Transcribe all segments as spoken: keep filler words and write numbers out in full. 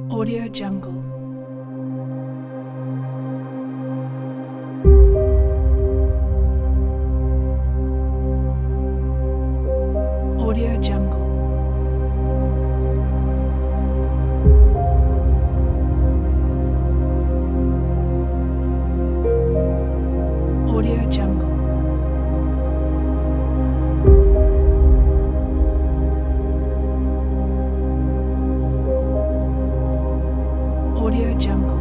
Audio Jungle. Audio Jungle. Audio Jungle. Audio Jungle.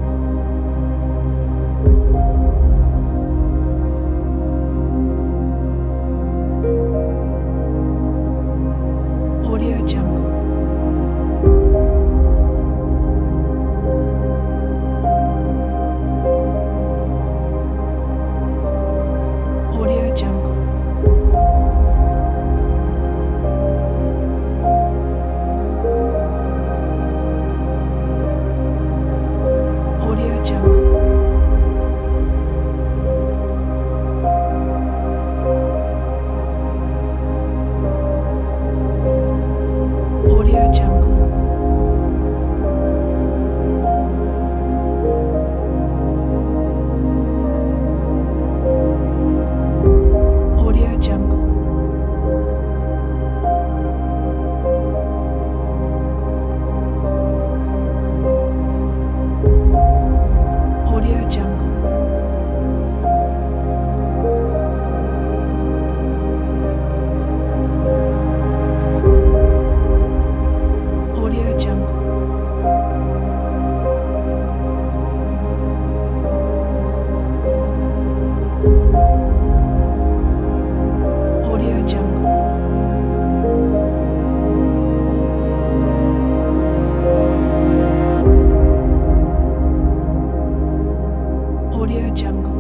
Audio Jungle. Audio Jungle. Audio Jungle. Audio Jungle. Audio Jungle. Audio Jungle. Audio Jungle. Audio Jungle. Audio Jungle.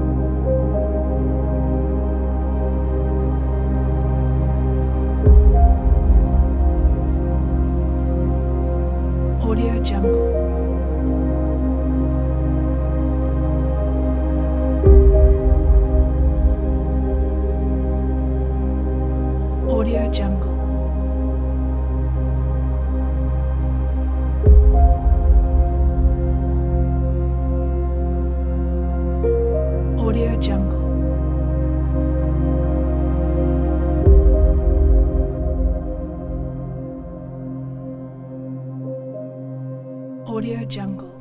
Audio Jungle. Audio Jungle. Audio Jungle. Audio Jungle.